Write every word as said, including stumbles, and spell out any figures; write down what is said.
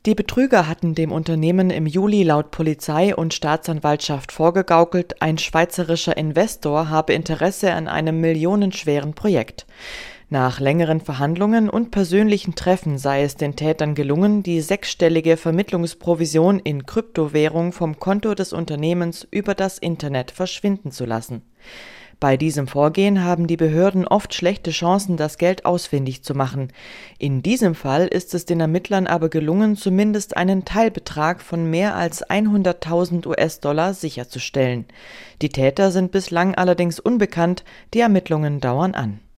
Die Betrüger hatten dem Unternehmen im Juli laut Polizei und Staatsanwaltschaft vorgegaukelt, ein schweizerischer Investor habe Interesse an einem millionenschweren Projekt. Nach längeren Verhandlungen und persönlichen Treffen sei es den Tätern gelungen, die sechsstellige Vermittlungsprovision in Kryptowährung vom Konto des Unternehmens über das Internet verschwinden zu lassen. Bei diesem Vorgehen haben die Behörden oft schlechte Chancen, das Geld ausfindig zu machen. In diesem Fall ist es den Ermittlern aber gelungen, zumindest einen Teilbetrag von mehr als hunderttausend U S-Dollar sicherzustellen. Die Täter sind bislang allerdings unbekannt, die Ermittlungen dauern an.